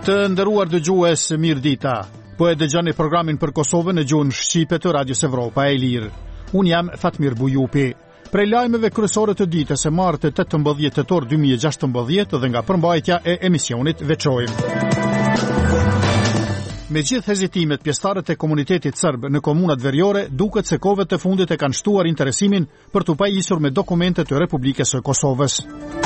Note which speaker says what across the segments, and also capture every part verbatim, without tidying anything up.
Speaker 1: Të nderuar dëgjues, mirë dita. Po e dëgjoni programin për Kosovën në gjuhën shqipe të Radios Evropa e Lirë. Unë jam Fatmir Bujupi. Prej lajmeve kryesore të ditës së martë tetëmbëdhjetë tetor dy mijë e gjashtëmbëdhjetë dhe nga përmbajtja e emisionit veçojmë. Me gjithë hezitimet, pjesëtarët e komunitetit serb në komunat veriore duket se kohët e fundit e kanë shtuar interesimin për të pajisur me dokumentet të Republikës së Kosovës.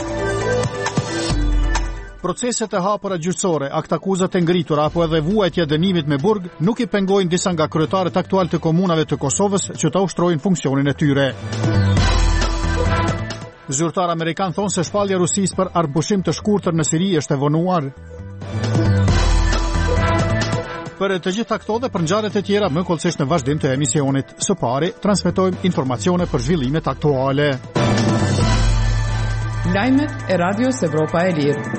Speaker 1: Proceset e hapura gjyqësore, aktakuzat e ngritura apo edhe vuajtja dënimit me burg nuk i pengojnë disa nga kryetarët aktual të komunave të Kosovës që ta ushtrojnë funksionin e tyre. Zyrtar amerikan thonë se shpallja e Rusisë për armëpushim të shkurtër në Siri është e vonuar. Për të gjitha këto dhe për ngjarjet e tjera më kollësisht në vazhdim të emisionit. Së pari, transmetojmë informacione për zhvillimet aktuale.
Speaker 2: Lajmet e Radios Evropa e Lirë.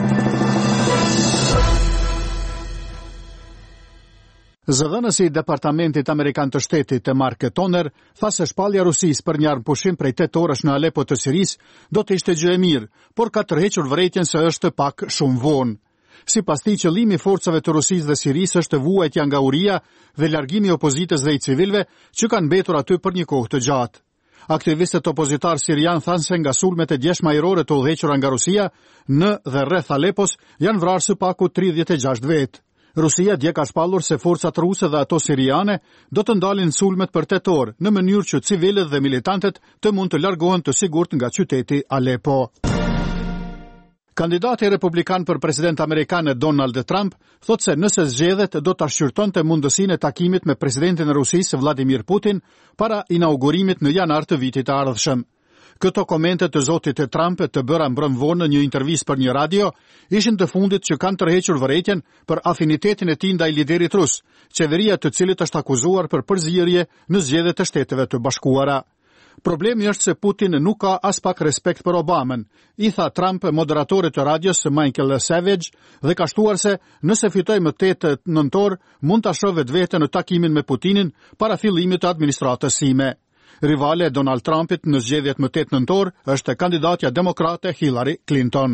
Speaker 1: Zëdhënësi i Departamentit Amerikan të Shtetit e Mark Toner tha se shpallja e Rusisë për një armëpushim prej tetë orësh në Alepo të Sirisë do të ishte gjë e mirë, por ka tërhequr vërejtjen se është pak shumë vonë. Sipas tij, qëllimi i forcave të Rusisë dhe Sirisë është vuajtja nga uria dhe largimi i opozitës dhe i civilëve që kanë mbetur aty për një kohë të gjatë. Aktivistët opozitar sirian thanë se nga sulmet e djeshme ajrore të udhëhequra nga Rusia në dhe rreth Alepos janë vrarë së paku tridhjetë e gjashtë vetë. Rusia dje ka shpallur se forcat ruse dhe ato siriane do të ndalin sulmet për tetë orë në mënyrë që civilët dhe militantet të mund të largohen të sigurt nga qyteti Alepo. Kandidati republikan për president amerikan Donald Trump thot se nëse zgjedhet do ta shqyrtonte mundësinë e takimit me presidentin e Rusisë Vladimir Putin para inaugurimit në janar të vitit të ardhshëm. Këto komente të zotit e Trump të bëra mbrëm vonë në një intervistë për një radio ishin të fundit që kanë tërhequr vërejtjen për afinitetin e tij ndaj liderit rus, qeveria të cilit është akuzuar për përzierje në zgjedhjet të Shteteve të Bashkuara. Problemi është se Putin nuk ka as pak respekt për Obamën, i tha Trump moderatorit të radios Michael Savage dhe ka shtuar se nëse fitoj më tetë nëntor mund ta shohë vetveten në takimin me Putinin para fillimit të administratës sime. Rivale e Donald Trumpit në zgjedhjet më tetë nëntor është kandidatja demokrate Hillary Clinton.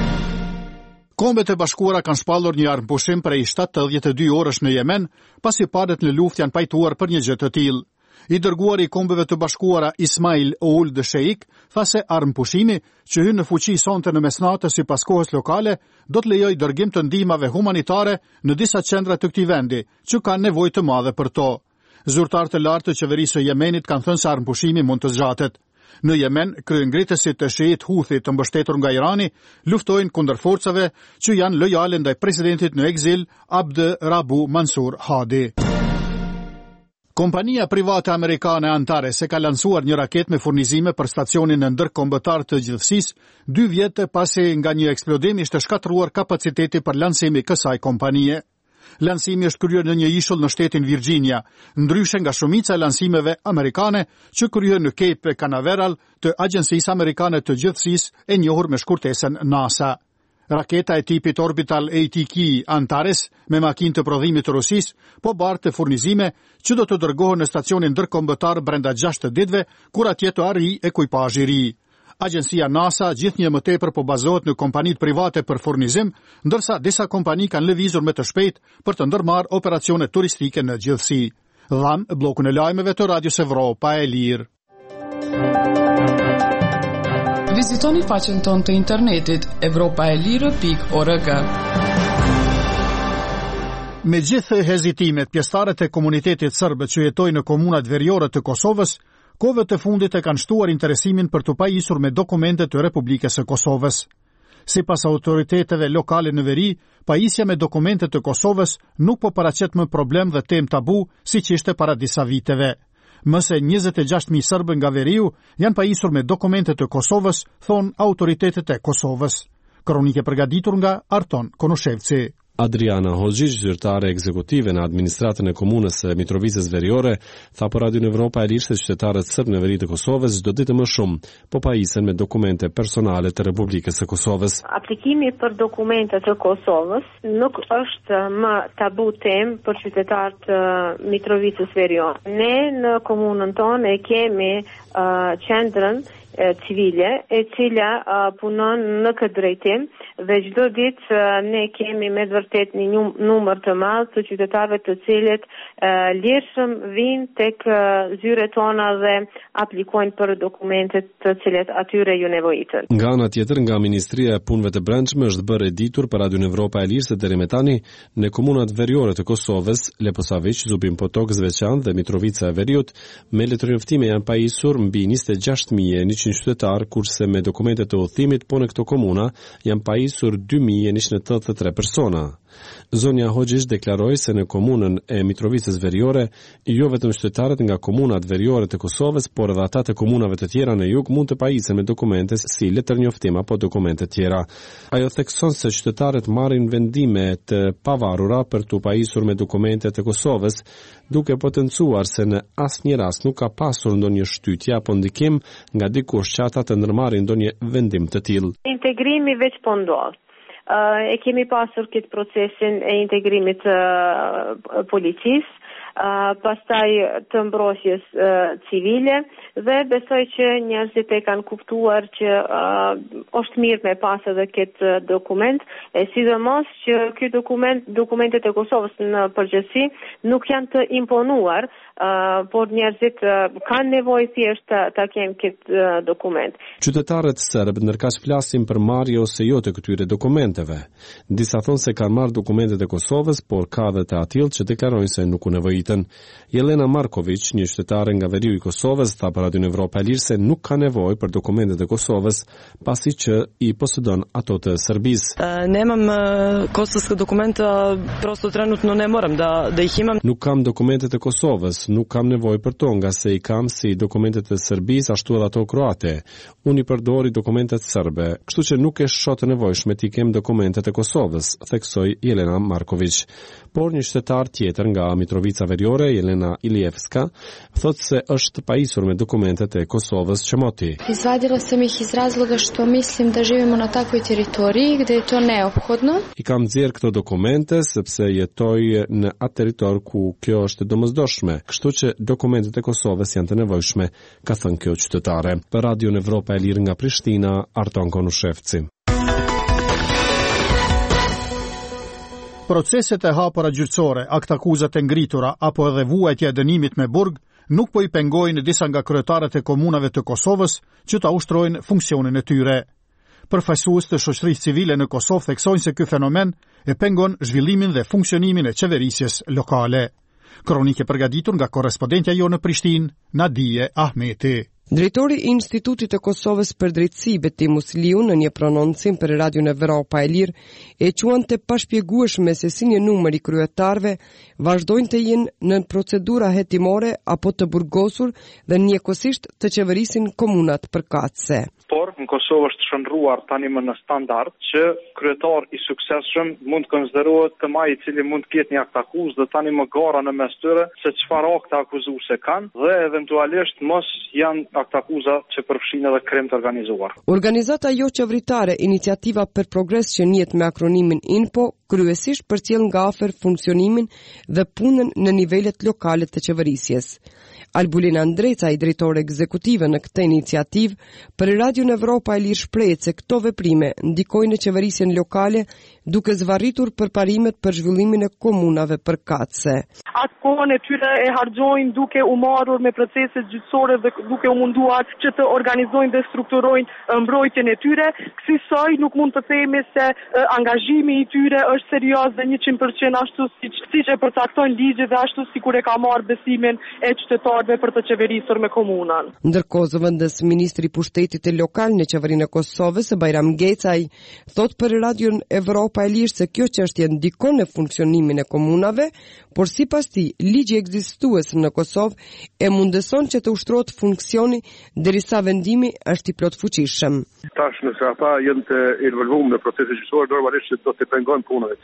Speaker 1: Kombet e Bashkuara kanë shpallur një armëpushim prej shtatëdhjetë e dy orësh në Yemen, pasi palët në luftë janë pajtuar për një gjë të tillë. I dërguari i Kombeve të Bashkuara Ismail Ould Sheikh tha se armëpushimi që hyn në fuqi sonte në mesnatë sipas kohës lokale do të lejojë dërgim të ndihmave humanitare në disa qendra të këtij vendi që kanë nevojë të madhe për to. Zyrtarët e lartë të qeverisë së Yemenit kanë thënë se armëpushimi mund të zgjatet. Në Yemen, kryengritësit të shiit Houthi të mbështetur nga Irani luftojnë kundër forcave që janë lojale ndaj presidentit në ekzil Abd Rabu Mansur Hadi. Kompania private amerikane Antares e ka lansuar një raket me furnizime për stacionin ndërkombëtar të gjithësisë, dy vjet pasi nga një eksplodim ishte shkatruar kapaciteti për lansimi kësaj kompanie. Lansimi është kryer në një ishull në shtetin Virginia, ndryshe nga shumica e lansimeve amerikane që kryhen në Cape Canaveral të Agjencisë Amerikane të Gjithësisë e njohur me shkurtesën NASA. Raketa e tipit Orbital A T K Antares me makinë të prodhimit të Rusisë po bartë furnizime që do të dërgohen në stacionin ndërkombëtar brenda gjashtë ditëve kur atje të arrijë ekuipazhi i ri. Agjencia NASA gjithnjë më tepër po bazohet në kompanitë private për furnizim, ndërsa disa kompani kanë lëvizur me të shpejtë për të ndërmarrë operacione turistike në gjithësi. Dham bllokun e lajmeve të Radios Evropa e Lirë.
Speaker 2: Vizitoni faqen tonë të internetit evropa e lirë pikë org.
Speaker 1: Me gjithë hezitimet, pjesëtarët e komunitetit serb që jetojnë në komunat veriore të Kosovës kohët e fundit e kanë shtuar interesimin për të pajisur me dokumentet të Republikës së Kosovës. Sipas autoriteteve lokale në veri, pajisja me dokumentet të Kosovës nuk po paraqet më problem dhe temë tabu siç ishte para disa viteve. Më se njëzet e gjashtë mijë serbë nga veriu janë pajisur me dokumentet të Kosovës, thon autoritetet e Kosovës. Kronike përgatitur nga Arton Konushevci.
Speaker 3: Adriana Hoxhić, zyrtare ekzekutive në administratën e komunës së Mitrovicës Veriore, tha për Radio Evropa e Lirë se qytetarët serbë në veri të Kosovës çdo ditë më shumë po pajisen me dokumente personale të Republikës së Kosovës.
Speaker 4: Aplikimi për dokumente të Kosovës nuk është më tabu temë për qytetarët e Mitrovicës Veriore. Ne në komunën tonë e kemi uh, qendrën civile e cila uh, punon në këtë drejtim dhe çdo ditë uh, ne kemi me vërtet një num numër të madh të qytetarëve të cilët uh, lirshëm vinë tek uh, zyret tona dhe aplikojnë për dokumentet të cilet atyre ju nevojitën.
Speaker 3: Nga ana tjetër, nga Ministria e Punëve të Brendshme është bërë e ditur për Radion Evropa e Lirë se deri më tani në komunat veriore të Kosovës, Leposavić, Zubin Potok, Zveçan dhe Mitrovica e Veriut, me letërnjoftime janë pajisur mbi njëzet e gjashtë mijë e njëqind qytetar, kurse me dokumentet të udhëtimit po në këto komuna janë pajisur dy mijë e njëqind e tetëdhjetë e tre persona. Zonja Hoxhish deklaroi se në komunën e Mitrovicës Veriore, jo vetëm qytetarët nga komunat veriore të Kosovës, por edhe ata të komunave të tjera në jug mund të pajisen me dokumente si letërnjoftim apo dokumente tjera. Ajo thekson se qytetarët marrin vendime të pavarura për të pajisur me dokumente të Kosovës, duke potencuar se në asnjë rast nuk ka pasur ndonjë shtytje apo ndikim nga dikush që ata të ndërmarrin ndonjë vendim të tillë.
Speaker 4: Integrimi veç po ndodh. Uh, e kemi pasur këtë procesin e integrimit të uh, policisë, uh, pastaj të mbrojtjes uh, civile dhe besoj që njerëzit e kanë kuptuar që uh, është mirë me pas edhe këtë dokument, e sidomos që ky dokument, dokumentet e Kosovës në përgjithësi nuk janë të imponuar, uh, por njerëzit uh, kanë nevojë thjesht ta, ta kenë këtë uh, dokument.
Speaker 3: Qytetarët serb ndërkaq flasin për marrje ose jo të këtyre dokumenteve. Disa thonë se kanë marrë dokumentet e Kosovës, por ka dhe të atillë që deklarojnë se nuk u nevojitën. Jelena Marković, një qytetare nga veriu i Kosovës, tha për Radion Evropa e Lirë se nuk ka nevojë për dokumentet e Kosovës, pasi që i posëdon ato të Serbisë.
Speaker 5: Uh, nemam uh, kosovske dokumente, prosto trenutno ne moram da da ih imam.
Speaker 3: Nuk kam dokumentet e Kosovës, nuk kam nevojë për to, nga se i kam si dokumentet e Serbisë, ashtu edhe ato kroate. Unë i përdori dokumentet serbe, kështu që nuk e shoh të nevojshme të kem dokumentet e Kosovës, theksoi Jelena Marković. Por një qytetar tjetër nga Mitrovica Veriore, Jelena Ilijevska, thotë se është pajisur me dokumentet e Kosovës që moti.
Speaker 6: Izvadila sam ih iz razloga što mislim da živimo na takvoj teritoriji gde je to neophodno.
Speaker 3: I kam nxjerr këto dokumente sepse jetoj në atë territor ku kjo është domosdoshme, kështu që dokumentet e Kosovës janë të nevojshme, ka thënë kjo qytetare. Për Radion Evropa e Lirë nga Prishtina, Arton Konushevci.
Speaker 1: Proceset e hapura gjyqësore, aktakuzat e ngritura apo edhe vuajtja e dënimit me burg nuk po i pengojnë disa nga kryetarët e komunave të Kosovës që ta ushtrojnë funksionin e tyre. Përfaqësues të shoqërisë civile në Kosovë theksojnë se ky fenomen e pengon zhvillimin dhe funksionimin e qeverisjes lokale. Kronikë përgatitur nga korrespondentja jo në Prishtinë, Nadije Ahmeti.
Speaker 7: Drejtori i Institutit të Kosovës për Drejtësi Betim Musliu në një prononcim për Radion Evropa e Lirë e quante pashpjegueshme se si një numër i kryetarëve vazhdojnë të jenë në procedura hetimore apo të burgosur dhe njëkohësisht të qeverisin komunat përkatëse.
Speaker 8: Por në Kosovë është shndruar tani më në standard që kryetar i suksesshëm mund të konsiderohet të maj i cili mund të ketë një akt akuzë dhe tani më gara në mes tyre se çfarë akte akuzuese kanë dhe eventualisht mos janë akt akuza që përfshin edhe krim të organizuar.
Speaker 7: Organizata jo qeveritare Iniciativa për Progres që njihet me akronimin INPO kryesisht përcjell nga afër funksionimin dhe punën në nivelet lokale të qeverisjes. Albulina Andreca, i drejtore ekzekutive në këtë iniciativë, për Radion Evropa e Lirë shprehet se këto veprime ndikojnë në qeverisjen lokale duke zvarritur përparimet për zhvillimin e komunave përkatëse.
Speaker 9: Atë kohën e tyre e harxojnë duke u marrur me proceset gjyqësore dhe duke u munduar që të organizojnë dhe strukturojnë mbrojtjen e tyre. Kësaj nuk mund të themi se uh, angazhimi i tyre është serioz dhe njëqind përqind ashtu siç siç e përcaktojnë ligjet dhe ashtu sikur e ka marrë besimin e qytetarëve për të qeverisur me komunën.
Speaker 7: Ndërkohë zëvendës ministri i pushtetit të lokal në qeverinë e Kosovës, Bajram Gecaj, thot për Radion Evropa e Lirë se kjo çështje ndikon në funksionimin e komunave, por sipas tij ligji ekzistues në Kosovë e mundeson që të ushtrohet funksioni derisa vendimi është i plotfuqishëm.
Speaker 10: Tash nëse ata janë të involvuar në procesin gjyqësor, normalisht do të pengon punën e tyre.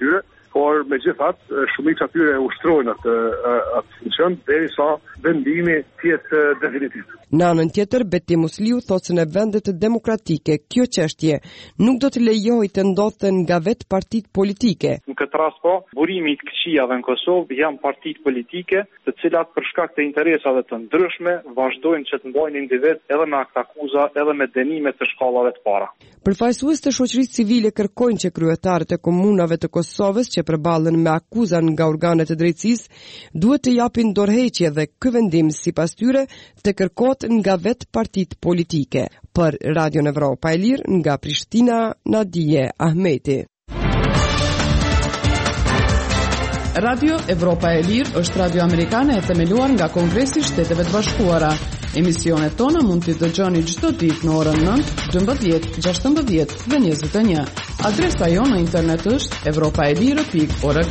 Speaker 8: por megjithatë shumica tyre e ushtrojnë atë atë funksion derisa vendimi të jetë definitiv.
Speaker 7: Në anën tjetër, Beti Musliu thotë se në vendet demokratike kjo çështje nuk do të lejohej të ndodhte nga vetë partitë politike.
Speaker 8: Në këtë rast po, burimi i të këqijave në Kosovë janë partitë politike, të cilat për shkak të interesave të ndryshme vazhdojnë që të mbajnë individ edhe me akt akuza, edhe me dënime të shkallave të para.
Speaker 7: Përfaqësues të shoqërisë civile kërkojnë që kryetarët e komunave të Kosovës që përballen me akuza nga organet e drejtësisë duhet të japin dorëheqje dhe ky vendim sipas tyre të kërkohet nga vetë partitë politike. Për Radio Evropa e Lirë nga Prishtina, Nadije Ahmeti.
Speaker 2: Radio Evropa e Lirë është radio amerikane e themeluar nga Kongresi i Shteteve të Bashkuara. Emisionet tona mund t'i dëgjoni çdo ditë në orën nëntë, dymbëdhjetë, gjashtëmbëdhjetë dhe njëzet e një. Adresa jonë në internet është evropaelire pikë org.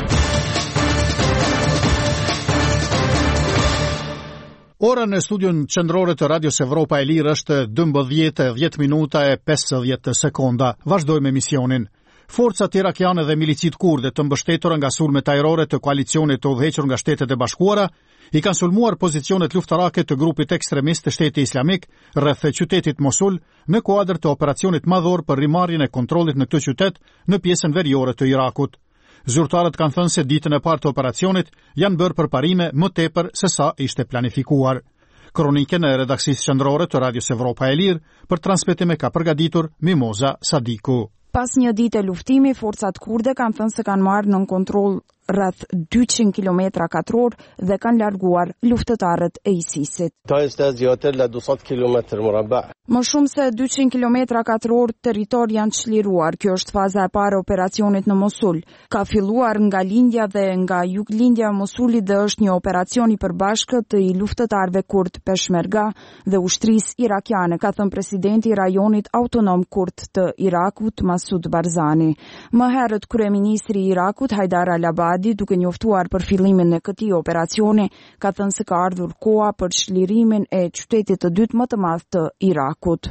Speaker 1: Ora në studion qendrore të Radios Evropa e Lirë është dymbëdhjetë e dhjetë minuta e pesëdhjetë sekonda. Vazhdojmë emisionin. Forcat irakiane dhe milicit kurde të mbështetura nga sulmet ajrore të koalicionit të udhëhequr nga Shtetet e Bashkuara i kanë sulmuar pozicionet luftarake të grupit ekstremist të Shtetit Islamik rreth qytetit Mosul në kuadër të operacionit madhor për rimarrjen e kontrollit në këtë qytet në pjesën veriore të Irakut. Zyrtarët kanë thënë se ditën e parë të operacionit janë bërë përparime më tepër se sa ishte planifikuar. Kronikën e redaksisë qendrore të Radios Evropa e Lirë për transmetim e ka përgatitur Mimoza Sadiku.
Speaker 10: Pas një dite luftimi, forcat kurde kanë thënë se kanë marrë nën kontroll rreth dyqind kilometra katror dhe kanë larguar luftëtarët e ISIS-it. Më shumë se dyqind kilometra katror territor janë çliruar. Kjo është faza e parë e operacionit në Mosul. Ka filluar nga lindja dhe nga juglindja e Mosulit dhe është një operacion i përbashkët i luftëtarëve kurd Peshmerga dhe ushtrisë irakiane, ka thënë presidenti i rajonit autonom kurd të Irakut Masud Barzani. Më herët kryeministri i Irakut Haidar al-Abadi, duke njoftuar për fillimin e këtij operacioni, ka thënë se ka ardhur koha për çlirimin e qytetit të dytë më të madh të Irakut.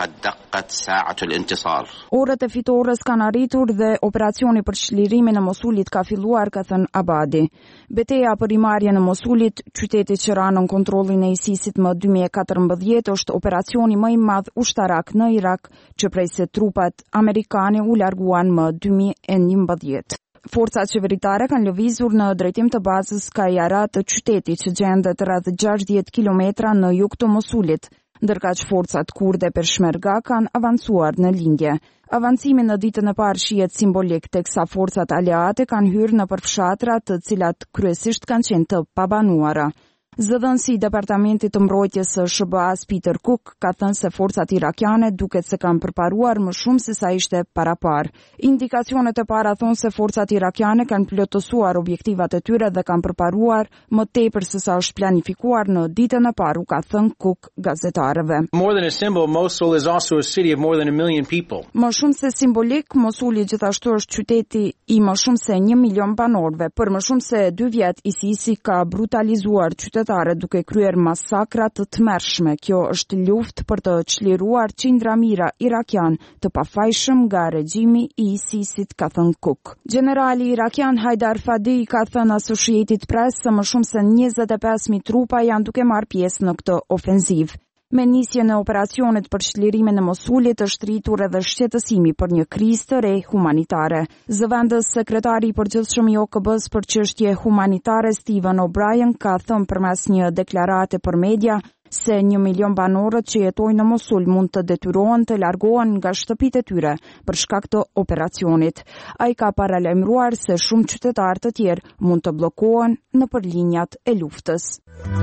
Speaker 10: Orët e fitores kanë arritur dhe operacioni për çlirimin e Mosulit ka filluar, ka thënë Abadi. Betejë për rimarrjen e Mosulit, qytetit që ra nën kontrollin e ISIS-it më dy mijë e katërmbëdhjetë, është operacioni më i madh ushtarak në Irak që prej se trupat amerikane u larguan më dy mijë e njëmbëdhjetë. Forcat qeveritare kanë lëvizur në drejtim të bazës Kajara të qytetit që gjendet rreth gjashtëdhjetë kilometra në jug të Mosulit, ndërka që forcat kurde Peshmerga kanë avancuar në lindje. Avancimi në ditën e parë shihet simbolik, teksa forcat aleate kanë hyrë në përfshatra të cilat kryesisht kanë qenë të pabanuara. Zëdhënësi i Departamentit të Mbrojtjes së S B A-s Peter Cook ka thënë se forcat irakiane duket se kanë përparuar më shumë se sa ishte parapar. Indikacionet e para thonë se forcat irakiane kanë plotësuar objektivat e tyre dhe kanë përparuar më tepër se sa është planifikuar në ditën e parë, ka thënë Cook gazetarëve.
Speaker 11: More than a symbol, Mosul is also a city of more than a million people.
Speaker 10: Më shumë se simbolik, Mosuli gjithashtu është qyteti i më shumë se një milion banorëve. Për më shumë se dy vjet, ISIS-i ka brutalizuar qytetin duke kryer masakra të tmerrshme. Kjo është luftë për të çliruar qindra mijëra irakian të pafajshëm nga regjimi i ISIS-it, ka thënë Cook. Generali irakian Haidar Fadi ka thënë Associated Press se më shumë se njëzet e pesë mijë trupa janë duke marrë pjesë në këtë ofenzivë. Me nisjen e operacionit për çlirimin e Mosulit është rritur edhe shqetësimi për një krizë të re humanitare. Zëvendës sekretari i përgjithshëm i O K B-s për çështje humanitare Stephen O'Brien ka thënë përmes një deklarate për media se një milion banorët që jetojnë në Mosul mund të detyrohen të largohen nga shtëpitë e tyre për shkak të operacionit. Ai ka paralajmëruar se shumë qytetarë të tjerë mund të bllokohen nëpër linjat e luftës.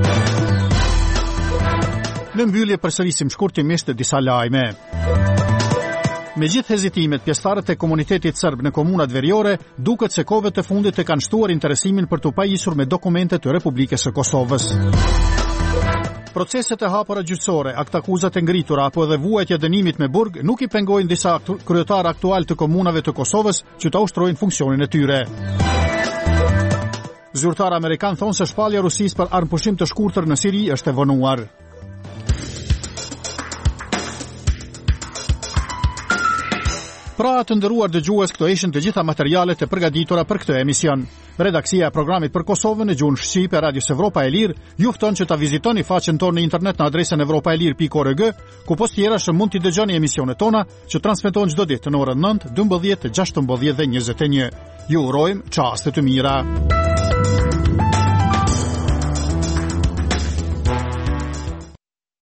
Speaker 1: Në mbyllje përsërisim shkurtimisht disa lajme. Me gjithë hezitimet, pjesëtarët e komunitetit serb në komunat veriore duket se kohëve të fundit e kanë shtuar interesimin për të pajisur me dokumentet të Republikës së Kosovës. Proceset e hapura gjyqësore, aktakuzat e ngritura apo edhe vuajtja e dënimit me burg nuk i pengojnë disa kryetarë aktual të komunave të Kosovës që ta ushtrojnë funksionin e tyre. Zyrtar amerikan thonë se shpallja e Rusisë për armëpushim të shkurtër në Siri është e vonuar. Pra të nderuar dëgjues, këto ishin të gjitha materialet e përgatitura për këtë emision. Redaksia e programit për Kosovën në gjuhën shqipe e Radios Evropa e Lirë ju fton që ta vizitoni faqen tonë në internet në adresën evropaelir pikë org, ku post tjerash mund t'i dëgjoni emisionet tona që transmetohen çdo ditë në orën nëntë, dymbëdhjetë, gjashtëmbëdhjetë dhe njëzet e një. Ju urojmë çaste të mira.